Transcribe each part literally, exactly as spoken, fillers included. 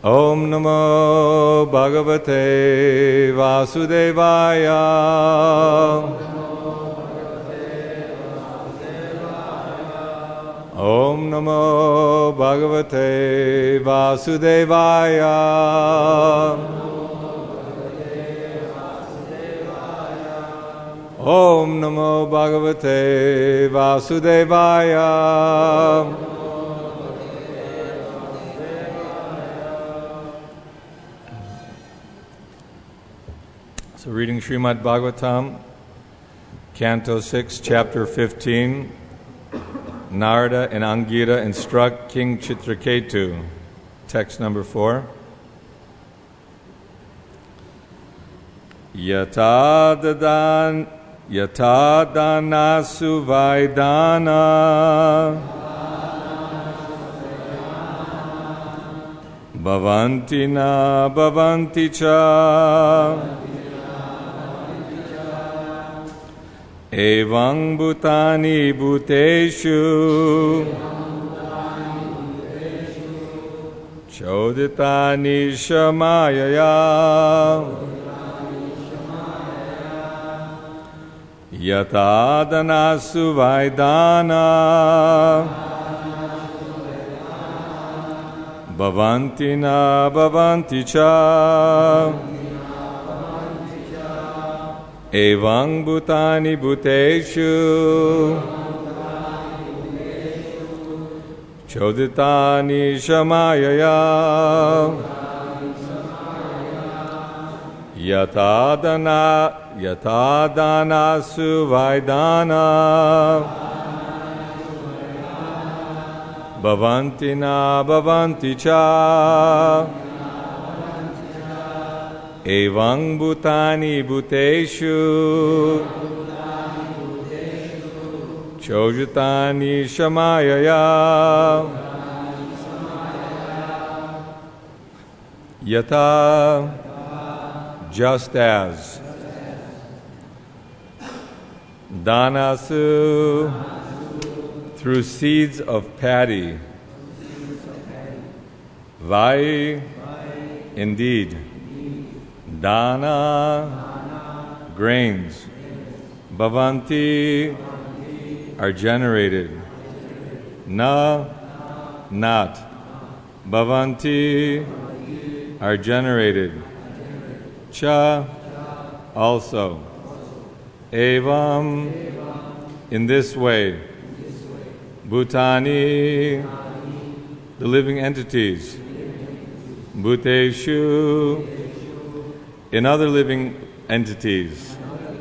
Om Namo Bhagavate Vasudevaya. Om Namo Bhagavate Vasudevaya. Om Namo Bhagavate Vasudevaya. So reading Srimad Bhagavatam, Canto six, Chapter fifteen, Narada and Angira instruct King Chitraketu. Text number four. Yata dadan Yata danasu vaidana bhavanti na bhavanti cha Evang bhutani bhuteshu choditani shamayaya yata danasu vaidana bhavanti na bhavanti cha Evang bhutani bhuteshu choditani shamayaya yatadana yatadanasu vaidana bhavanti na bhavanti cha Evang bhutani bhuteshu choditani shamayaya yata just as danasu through seeds of paddy vai indeed Dana, grains, bhavanti, are generated. Na, not. Bhavanti, are generated. Cha, also. Evam, in this way. Bhutani, the living entities. Bhuteshu, in other living entities.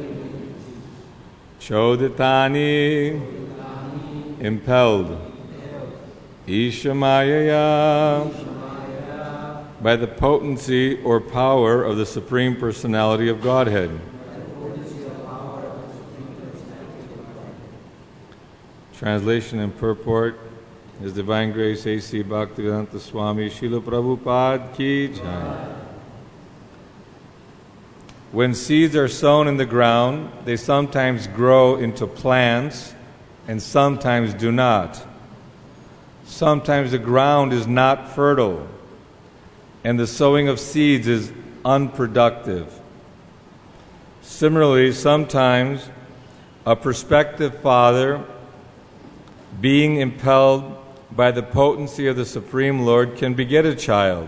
Choditani, impelled. Ishamayaya, by the potency or power of the Supreme Personality of Godhead. Translation and purport. His Divine Grace A C Bhaktivedanta Swami Srila Prabhupada Ki Jai. When seeds are sown in the ground, they sometimes grow into plants and sometimes do not. Sometimes the ground is not fertile and the sowing of seeds is unproductive. Similarly, sometimes a prospective father, being impelled by the potency of the Supreme Lord, can beget a child.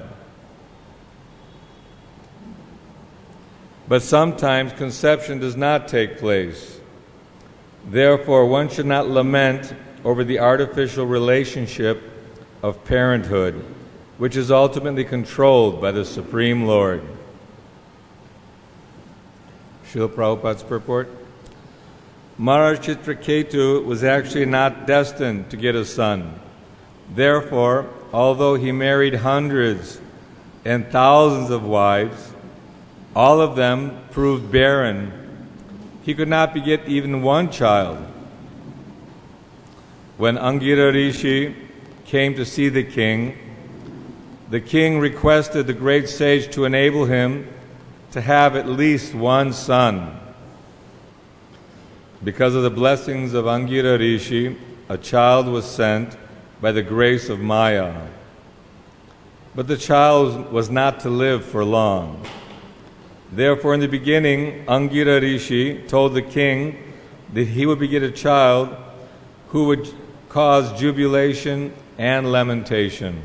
But sometimes conception does not take place. Therefore, one should not lament over the artificial relationship of parenthood, which is ultimately controlled by the Supreme Lord. Srila Prabhupada's purport. Maharaj Chitraketu was actually not destined to get a son. Therefore, although he married hundreds and thousands of wives, all of them proved barren. He could not beget even one child. When Angira Rishi came to see the king, the king requested the great sage to enable him to have at least one son. Because of the blessings of Angira Rishi, a child was sent by the grace of Maya. but the child was not to live for long. Therefore, in the beginning, Angira Rishi told the king that he would beget a child who would cause jubilation and lamentation.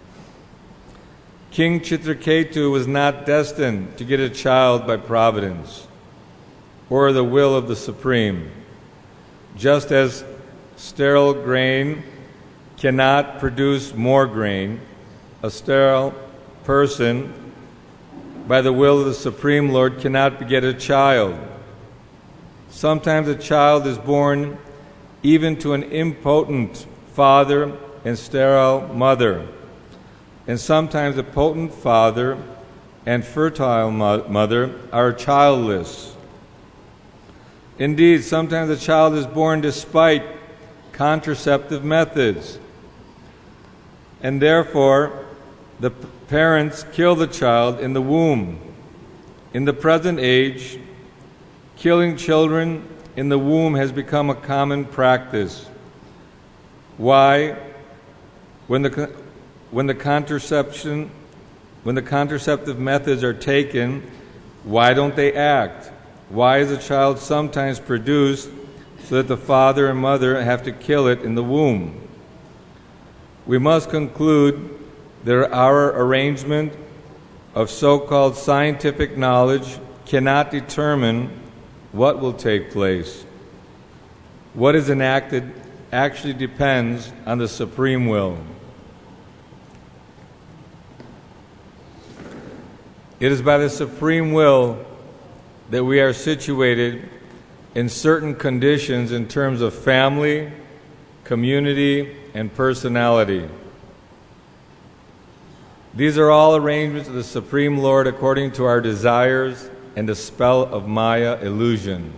King Chitraketu was not destined to get a child by providence or the will of the Supreme, just as sterile grain cannot produce more grain. A sterile person, by the will of the Supreme Lord, cannot beget a child. Sometimes a child is born even to an impotent father and sterile mother, and sometimes a potent father and fertile mo- mother are childless. Indeed, sometimes a child is born despite contraceptive methods, and therefore the p- parents kill the child in the womb. In the present age, killing children in the womb has become a common practice. Why? When the con- when the contraception, when the contraceptive methods are taken, why don't they act? Why is a child sometimes produced so that the father and mother have to kill it in the womb? We must conclude that our arrangement of so-called scientific knowledge cannot determine what will take place. What is enacted actually depends on the supreme will. It is by the supreme will that we are situated in certain conditions in terms of family, community, and personality. These are all arrangements of the Supreme Lord according to our desires and the spell of Maya illusion.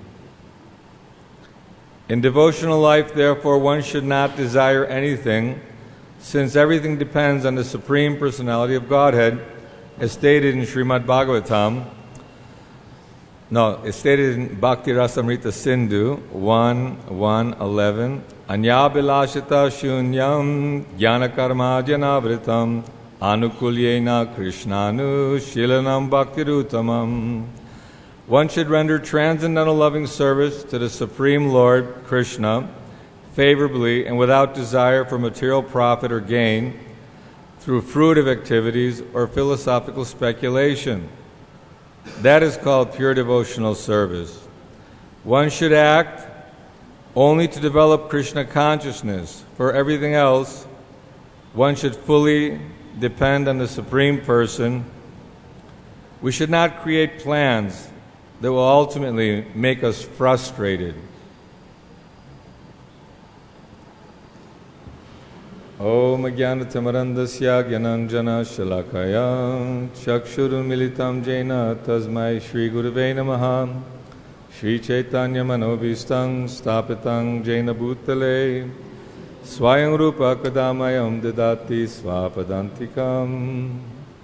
In devotional life, therefore, one should not desire anything, since everything depends on the Supreme Personality of Godhead, as stated in Srimad Bhagavatam. No, it's stated in Bhakti Rasamrita Sindhu one, one, eleven. Anyabhilashita shunyam jnanakarma janavritam anukulyena krishnanu shilanam bhaktirutamam. One should render transcendental loving service to the Supreme Lord, Krishna, favorably and without desire for material profit or gain, through fruitive activities or philosophical speculation. That is called pure devotional service. One should act only to develop Krishna consciousness. For everything else, one should fully depend on the Supreme Person. We should not create plans that will ultimately make us frustrated. Om Jnanatimirandasya Jnananjana Shalakaya Chakshurumilitam Jena Tasmai Shri Gurave Namaha Shri Chaitanya Manobhistam Sthapitam Jena Bhutale Swayam Rupa Kadamayam Dadati Svapadantikam.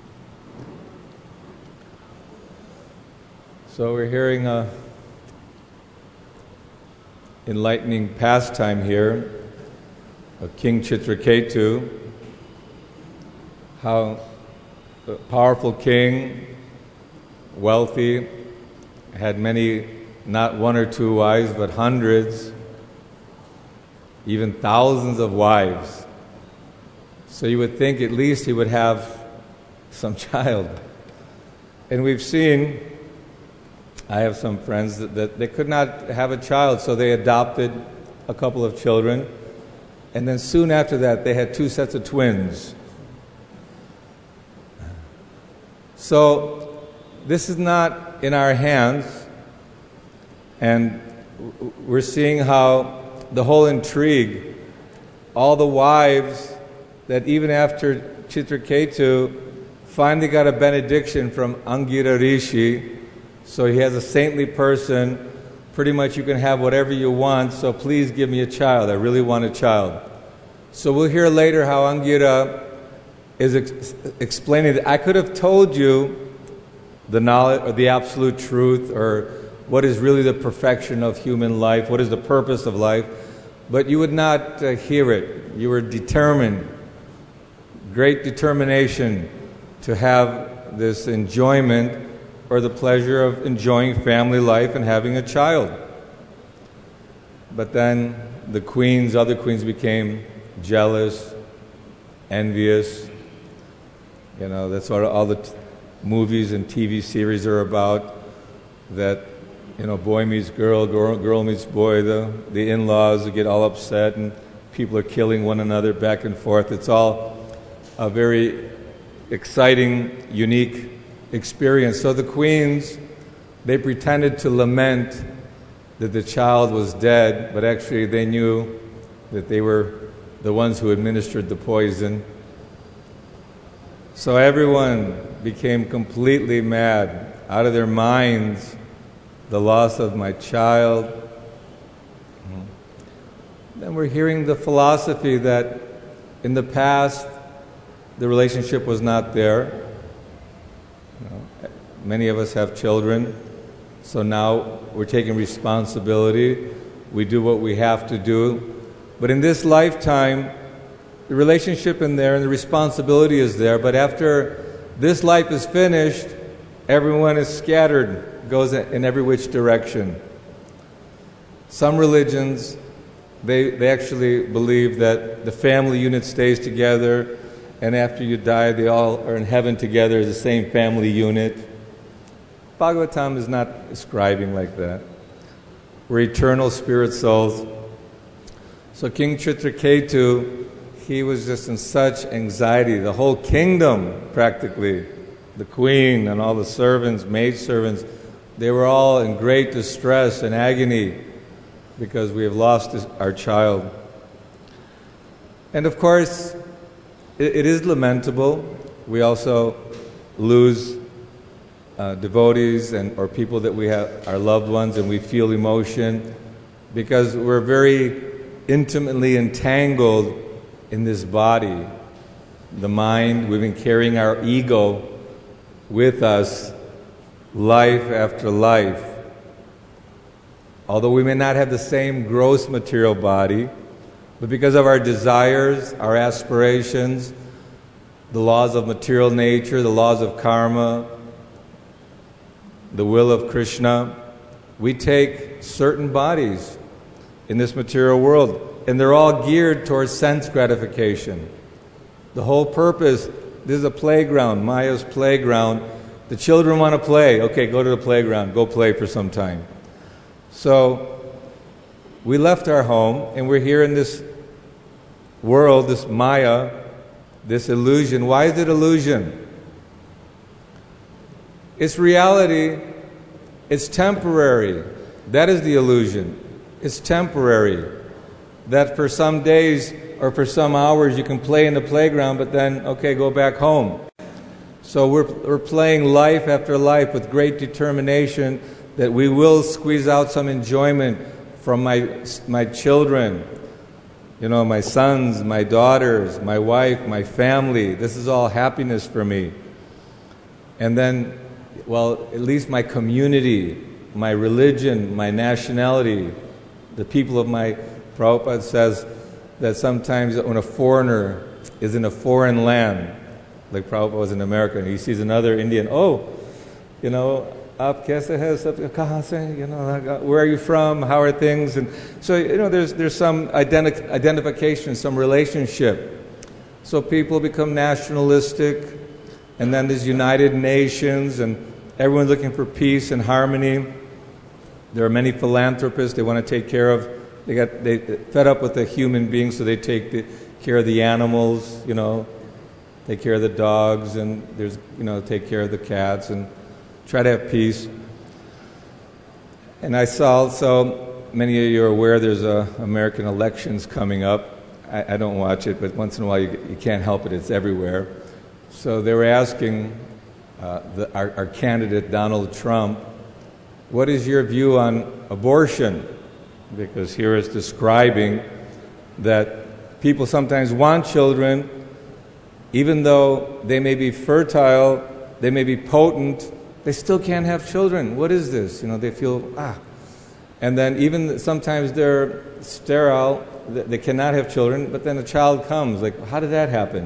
So we're hearing a enlightening pastime here of King Chitraketu, how a powerful king, wealthy, had many, not one or two wives, but hundreds, even thousands of wives. So you would think at least he would have some child. And we've seen, I have some friends that, that they could not have a child, so they adopted a couple of children. And then soon after that, they had two sets of twins. So this is not in our hands. And we're seeing how the whole intrigue, all the wives that even after Chitraketu finally got a benediction from Angira Rishi, so he has a saintly person, pretty much you can have whatever you want, so please give me a child. I really want a child. So we'll hear later how Angira is ex- explaining that I could have told you the knowledge or the absolute truth or what is really the perfection of human life, what is the purpose of life, but you would not uh, hear it. You were determined, great determination to have this enjoyment or the pleasure of enjoying family life and having a child. But then the queens, other queens became jealous, envious. You know, that's what all the t- movies and T V series are about, that, you know, boy meets girl, girl, girl meets boy, the, the in-laws get all upset and people are killing one another back and forth. It's all a very exciting, unique experience. So the queens, they pretended to lament that the child was dead, but actually they knew that they were the ones who administered the poison. So everyone became completely mad, out of their minds, the loss of my child. Then we're hearing the philosophy that in the past the relationship was not there. You know, many of us have children, so now we're taking responsibility. We do what we have to do. But in this lifetime, the relationship in there and the responsibility is there. But after this life is finished, everyone is scattered, goes in every which direction. Some religions, they, they actually believe that the family unit stays together, and after you die, they all are in heaven together as the same family unit. Bhagavatam is not describing like that. We're eternal spirit souls. So King Chitraketu, he was just in such anxiety. The whole kingdom, practically, the queen and all the servants, maidservants, they were all in great distress and agony because we have lost our child. And of course, it, it is lamentable. We also lose uh, devotees and or people that we have, our loved ones, and we feel emotion because we're very intimately entangled in this body, the mind. We've been carrying our ego with us life after life. Although we may not have the same gross material body, but because of our desires, our aspirations, the laws of material nature, the laws of karma, the will of Krishna, we take certain bodies in this material world, and they're all geared towards sense gratification. The whole purpose, this is a playground, Maya's playground. The children want to play. Okay, go to the playground, go play for some time. So we left our home, and we're here in this world, this Maya, this illusion. Why is it illusion? It's reality. It's temporary. That is the illusion. It's temporary. That for some days or for some hours you can play in the playground, but then, okay, go back home. So we're, we're playing life after life with great determination that we will squeeze out some enjoyment from my, my children, you know, my sons, my daughters, my wife, my family. This is all happiness for me. And then, well, at least my community, my religion, my nationality, the people of my... Prabhupada says that sometimes when a foreigner is in a foreign land, like Prabhupada was in America, and he sees another Indian, oh, you know, aap kaise hai, sab kahan se, you know, where are you from, how are things? And so, you know, there's there's some identi- identification, some relationship. So people become nationalistic, and then there's United Nations, and everyone's looking for peace and harmony. There are many philanthropists, they want to take care of They got they fed up with the human beings, so they take the, care of the animals, you know, take care of the dogs, and there's you know take care of the cats, and try to have peace. And I saw also, many of you are aware, there's a American elections coming up. I, I don't watch it, but once in a while you, you can't help it; it's everywhere. So they were asking uh, the, our, our candidate Donald Trump, "What is your view on abortion?" Because here it's describing that people sometimes want children, even though they may be fertile, they may be potent, they still can't have children. What is this? You know, they feel, ah. And then even sometimes they're sterile, they cannot have children, but then a child comes. Like, how did that happen?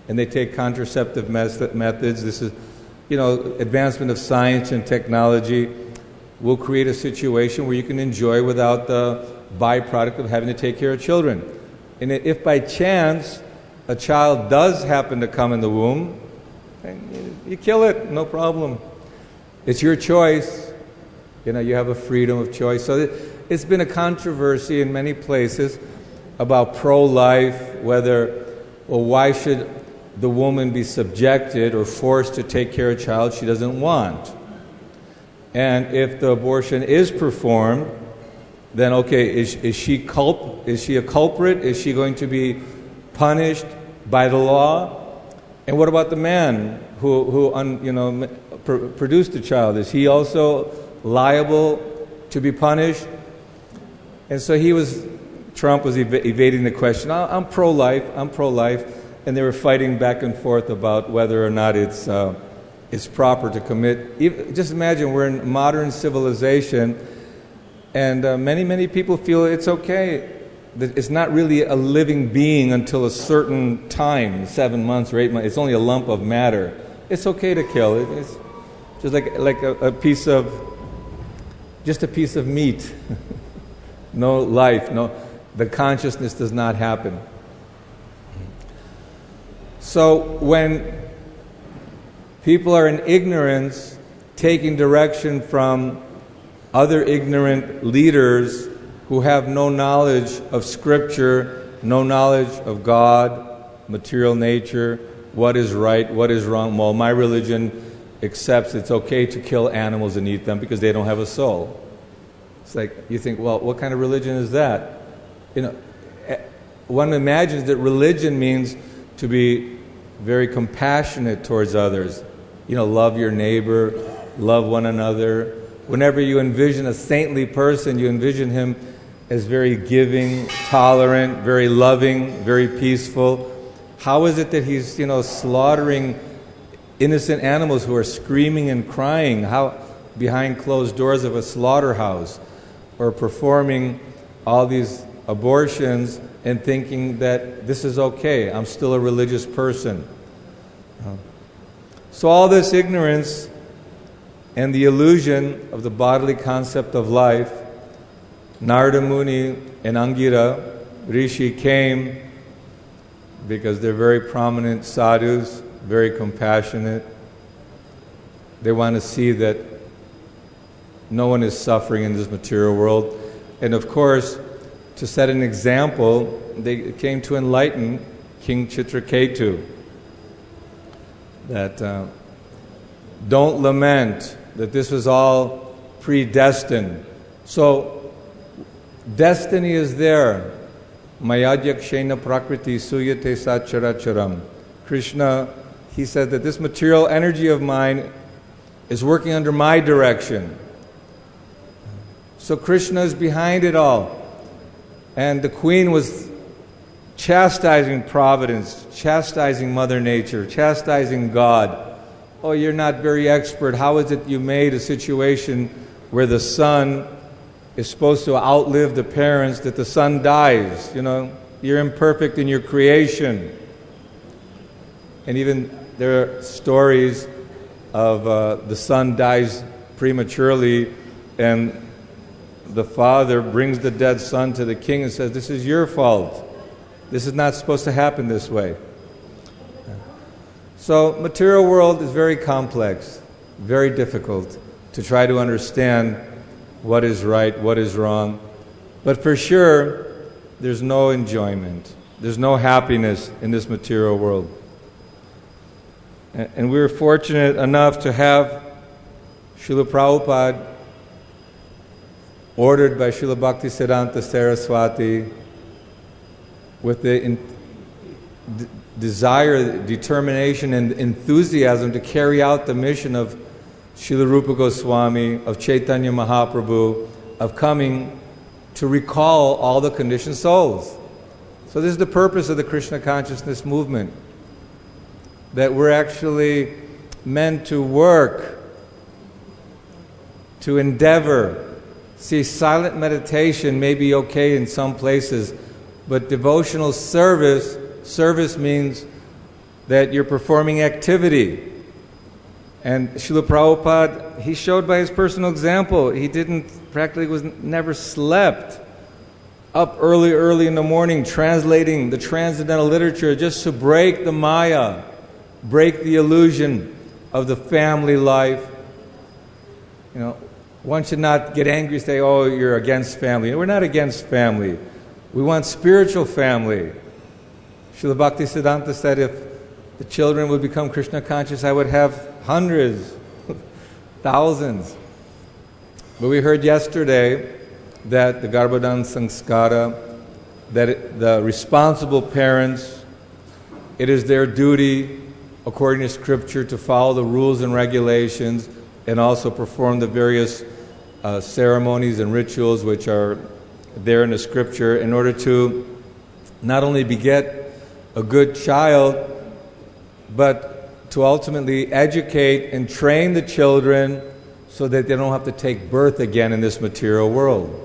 and they take contraceptive mes- methods. This is, you know, advancement of science and technology will create a situation where you can enjoy without the byproduct of having to take care of children. And if by chance a child does happen to come in the womb, you kill it, no problem. It's your choice. You know, you have a freedom of choice. So it's been a controversy in many places about pro-life, whether, well, why should the woman be subjected or forced to take care of a child she doesn't want? And if the abortion is performed, then okay, is, is she culp? Is she a culprit? Is she going to be punished by the law? And what about the man who, who un, you know, pr- produced the child? Is he also liable to be punished? And so he was, Trump was ev- evading the question. I'm pro-life. I'm pro-life, and they were fighting back and forth about whether or not it's uh, it's proper to commit. Just imagine we're in modern civilization. And uh, many, many people feel it's okay, that it's not really a living being until a certain time, seven months or eight months. It's only a lump of matter. It's okay to kill it. It's just like like a, a piece of, just a piece of meat. No life, no, the consciousness does not happen. So when people are in ignorance, taking direction from other ignorant leaders who have no knowledge of Scripture, no knowledge of God, material nature, what is right, what is wrong. Well, my religion accepts it's okay to kill animals and eat them because they don't have a soul. It's like, you think, well, what kind of religion is that? You know, one imagines that religion means to be very compassionate towards others. You know, love your neighbor, love one another. Whenever you envision a saintly person, you envision him as very giving, tolerant, very loving, very peaceful. How is it that he's, you know, slaughtering innocent animals who are screaming and crying, how behind closed doors of a slaughterhouse, or performing all these abortions and thinking that this is okay, I'm still a religious person? So all this ignorance and the illusion of the bodily concept of life, Narada Muni and Angira Rishi came because they're very prominent sadhus, very compassionate. They want to see that no one is suffering in this material world. And of course, to set an example, they came to enlighten King Chitraketu. That uh, don't lament that this was all predestined. So, destiny is there. Mayadhyakshena prakriti suyate satcharacharam. Krishna, he said that this material energy of mine is working under my direction. So Krishna is behind it all. And the queen was chastising providence, chastising Mother Nature, chastising God. Oh, you're not very expert. How is it you made a situation where the son is supposed to outlive the parents, that the son dies? You know, you're imperfect in your creation. And even there are stories of uh, the son dies prematurely, and the father brings the dead son to the king and says, this is your fault. This is not supposed to happen this way. So material world is very complex, very difficult to try to understand what is right, what is wrong. But for sure, there's no enjoyment. There's no happiness in this material world. And we were fortunate enough to have Srila Prabhupada, ordered by Srila Bhaktisiddhanta Saraswati, with the in, d- desire, determination, and enthusiasm to carry out the mission of Srila Rupa Goswami, of Chaitanya Mahaprabhu, of coming to recall all the conditioned souls. So this is the purpose of the Krishna consciousness movement, that we're actually meant to work, to endeavor. See, silent meditation may be okay in some places, but devotional service, service means that you're performing activity. And Srila Prabhupada, he showed by his personal example, he didn't, practically was never slept up early, early in the morning translating the transcendental literature just to break the maya, break the illusion of the family life. You know, one should not get angry and say, oh, you're against family. We're not against family. We want spiritual family. Srila Bhaktisiddhanta said if the children would become Krishna conscious, I would have hundreds, thousands. But we heard yesterday that the Garbhodan Sanskara, that it, the responsible parents, it is their duty, according to Scripture, to follow the rules and regulations and also perform the various uh, ceremonies and rituals which are there in the Scripture in order to not only beget a good child, but to ultimately educate and train the children so that they don't have to take birth again in this material world.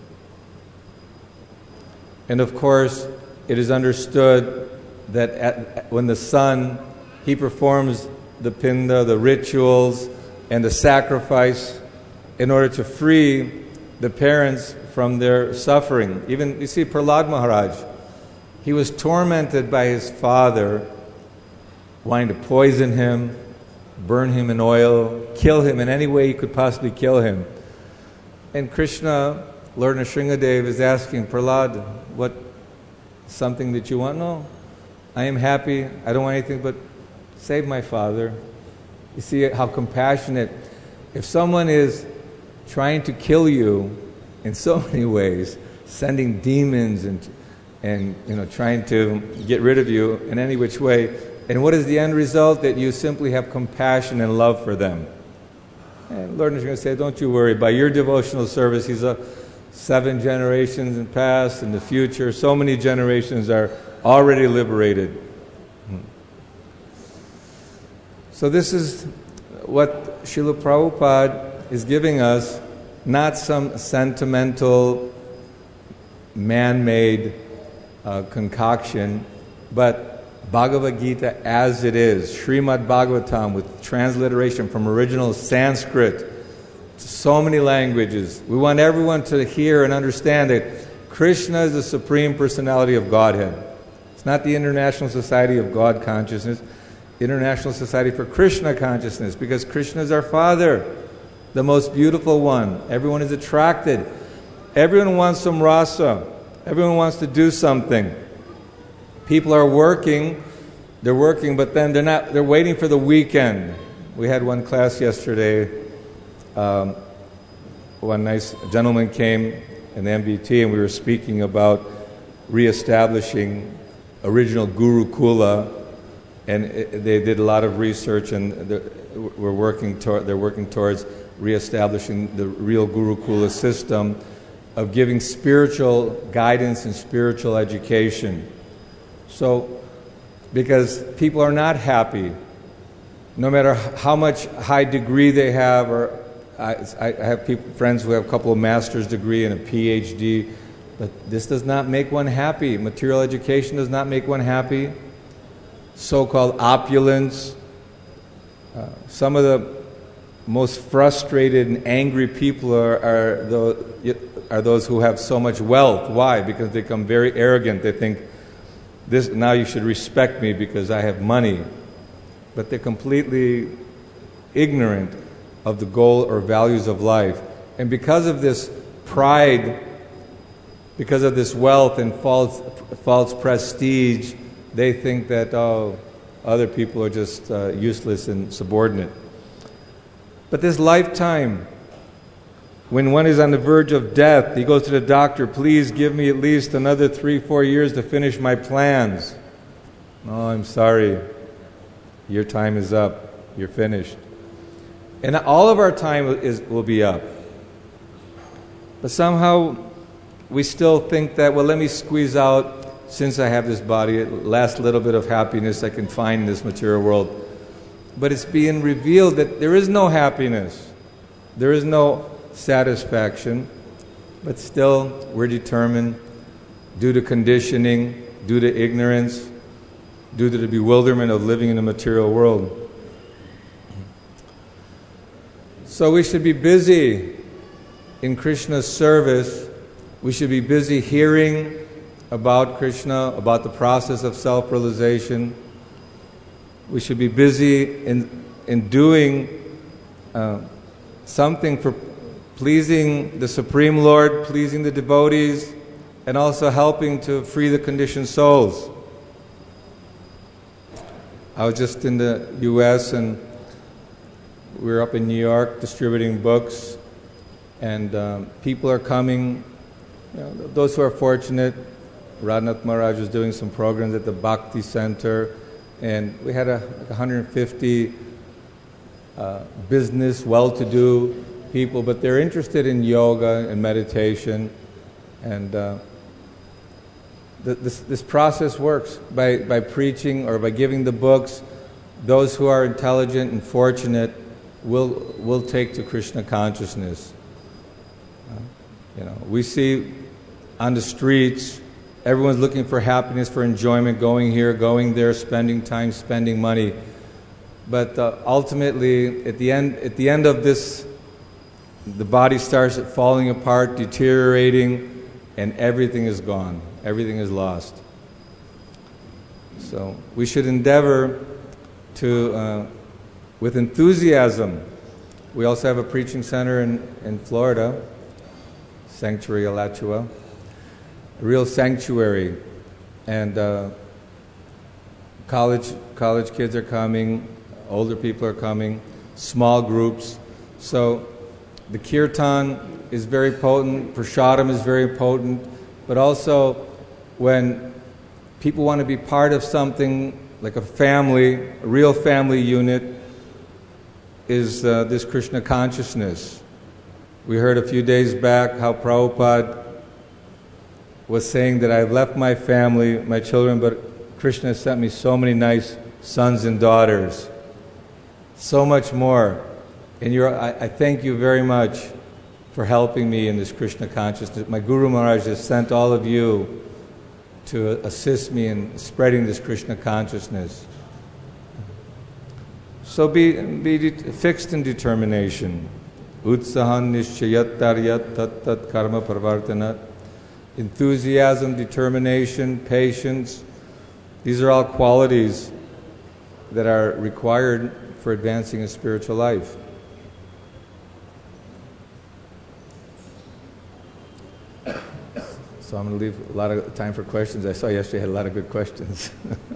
And of course, it is understood that at, when the son, he performs the pinda, the rituals, and the sacrifice in order to free the parents from their suffering. Even, you see, Prahlad Maharaj, he was tormented by his father, wanting to poison him, burn him in oil, kill him in any way he could possibly kill him. And Krishna, Lord Nrsingadev, is asking, Prahlad, what, something that you want? No, I am happy. I don't want anything but save my father. You see how compassionate. If someone is trying to kill you in so many ways, sending demons and and you know trying to get rid of you in any which way, and what is the end result? That you simply have compassion and love for them. And Lord is going to say, don't you worry, by your devotional service, He's a seven generations in past, in the future, so many generations are already liberated. So this is what Srila Prabhupada is giving us, not some sentimental, man-made uh, concoction, but Bhagavad Gita as it is, Srimad Bhagavatam with transliteration from original Sanskrit to so many languages. We want everyone to hear and understand that Krishna is the Supreme Personality of Godhead. It's not the International Society of God Consciousness, International Society for Krishna Consciousness, because Krishna is our Father, the most beautiful one. Everyone is attracted. Everyone wants some rasa. Everyone wants to do something. People are working, they're working, but then they're not, they're waiting for the weekend. We had one class yesterday. Um, one nice gentleman came in the M B T and we were speaking about reestablishing original Gurukula, and it, they did a lot of research and we're working toward, they're working towards reestablishing the real Gurukula system of giving spiritual guidance and spiritual education. So, because people are not happy, no matter how much high degree they have, or I, I have people, friends who have a couple of master's degree and a P H D, but this does not make one happy. Material education does not make one happy. So-called opulence. Uh, some of the most frustrated and angry people are, are, those, are those who have so much wealth. Why? Because they become very arrogant. They think, this now you should respect me because I have money. But they're completely ignorant of the goal or values of life. And because of this pride, because of this wealth and false, false prestige, they think that, oh, other people are just uh, useless and subordinate. But this lifetime, when one is on the verge of death, he goes to the doctor, please give me at least another three, four years to finish my plans. Oh, I'm sorry. Your time is up. You're finished. And all of our time is, will be up. But somehow we still think that, well, let me squeeze out, since I have this body, last little bit of happiness I can find in this material world. But it's being revealed that there is no happiness. There is no satisfaction. But still, we're determined, due to conditioning, due to ignorance, due to the bewilderment of living in the material world. So we should be busy in Krishna's service. We should be busy hearing about Krishna, about the process of self-realization. We should be busy in, in doing uh, something for pleasing the Supreme Lord, pleasing the devotees, and also helping to free the conditioned souls. I was just in the U S and we were up in New York distributing books, and um, people are coming, you know, those who are fortunate. Radhanath Maharaj was doing some programs at the Bhakti Center, and we had a, like one hundred fifty uh, business, well-to-do people, but they're interested in yoga and meditation, and uh, th- this, this process works. By, by preaching or by giving the books, those who are intelligent and fortunate will, will take to Krishna consciousness. Uh, you know, we see on the streets, everyone's looking for happiness, for enjoyment, going here, going there, spending time, spending money. But uh, ultimately, at the end, at the end of this, the body starts falling apart, deteriorating, and everything is gone. Everything is lost. So we should endeavor to, uh, with enthusiasm. We also have a preaching center in, in Florida, Sanctuary Alachua. A real sanctuary, and uh, college college kids are coming, older people are coming, small groups. So the kirtan is very potent, prasadam is very potent, but also when people want to be part of something like a family, a real family unit, is uh, this Krishna consciousness. We heard a few days back how Prabhupada was saying that I've left my family, my children, but Krishna has sent me so many nice sons and daughters. So much more. And you're, I, I thank you very much for helping me in this Krishna consciousness. My Guru Maharaj has sent all of you to assist me in spreading this Krishna consciousness. So be, be de- fixed in determination. Utsahan nishchayat taryat tat tat karma parvartanat. Enthusiasm, determination, patience, these are all qualities that are required for advancing a spiritual life. So I'm going to leave a lot of time for questions. I saw yesterday had a lot of good questions.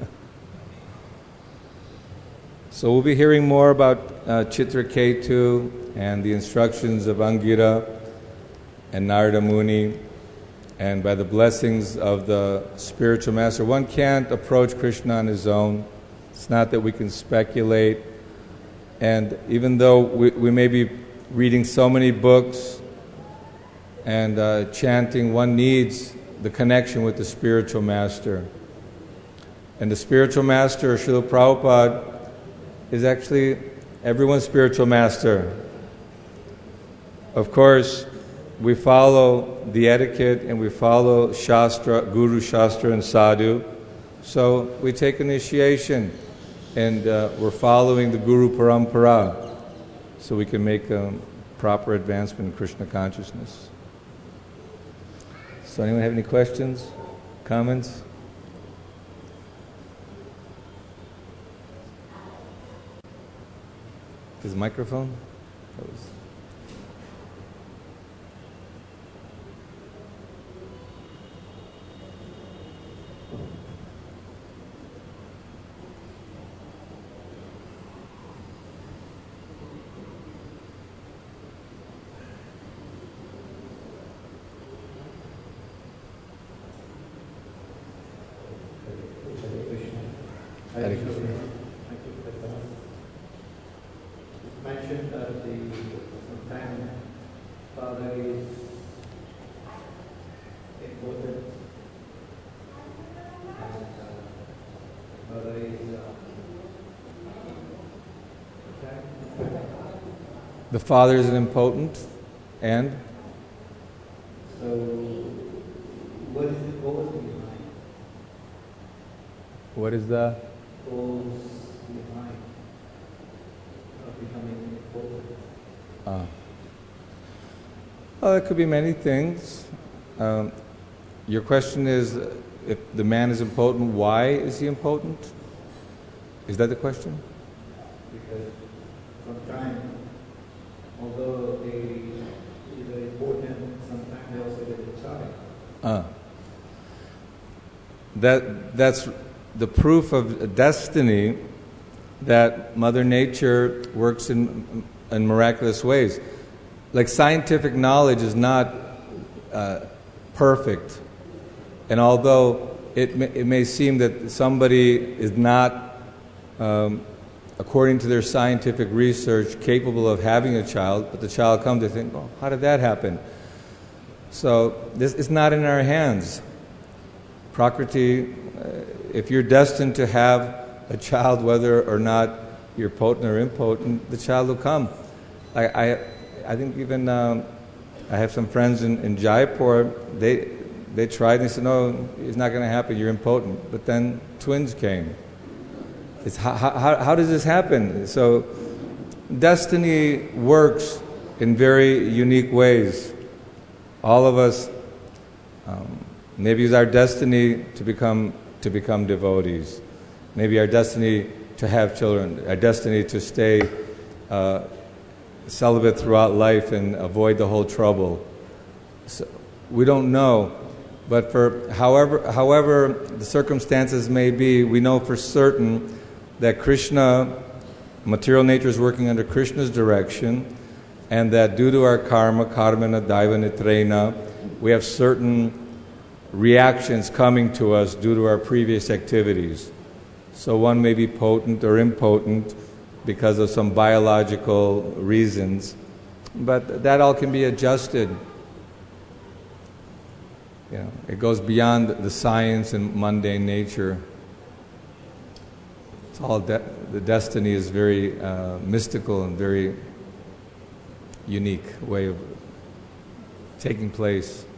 So we'll be hearing more about uh, Chitraketu and the instructions of Angira and Narada Muni. And by the blessings of the spiritual master, one can't approach Krishna on his own. It's not that we can speculate. And even though we, we may be reading so many books and uh, chanting, one needs the connection with the spiritual master. And the spiritual master, Srila Prabhupada, is actually everyone's spiritual master. Of course, we follow the etiquette and we follow Shastra, Guru, Shastra, and Sadhu. So we take initiation and uh, we're following the Guru Parampara so we can make a proper advancement in Krishna consciousness. So anyone have any questions, comments? Is the microphone? That was Hare Krishna. It's mentioned that the sometimes Father is important and uh, Father is uh, The Father is an impotent, and so what is the goal behind? what is the falls behind of becoming important? Uh, well, it could be many things. Um, your question is, uh, if the man is impotent, why is he impotent? Is that the question? Because from time, although they is important, sometimes they also get a child. Uh, that that's the proof of destiny, that Mother Nature works in in miraculous ways. Like, scientific knowledge is not uh, perfect, and although it may, it may seem that somebody is not, um, according to their scientific research, capable of having a child, but the child comes, they think, "Oh, how did that happen?" So this is not in our hands. Prakriti, uh, if you're destined to have a child, whether or not you're potent or impotent, the child will come. I, I, I think even um, I have some friends in, in Jaipur. They they tried and they said, "No, it's not going to happen. You're impotent." But then twins came. It's how, how how does this happen? So destiny works in very unique ways. All of us, um, maybe it's our destiny to become to become devotees. Maybe our destiny to have children. Our destiny to stay uh, celibate throughout life and avoid the whole trouble. So we don't know, but for however however the circumstances may be, we know for certain that Krishna, material nature, is working under Krishna's direction, and that due to our karma, karmana daiva nitrena, we have certain reactions coming to us due to our previous activities. So one may be potent or impotent because of some biological reasons, but that all can be adjusted. You know, it goes beyond the science and mundane nature. It's all de- the destiny is very uh, mystical and very unique way of taking place.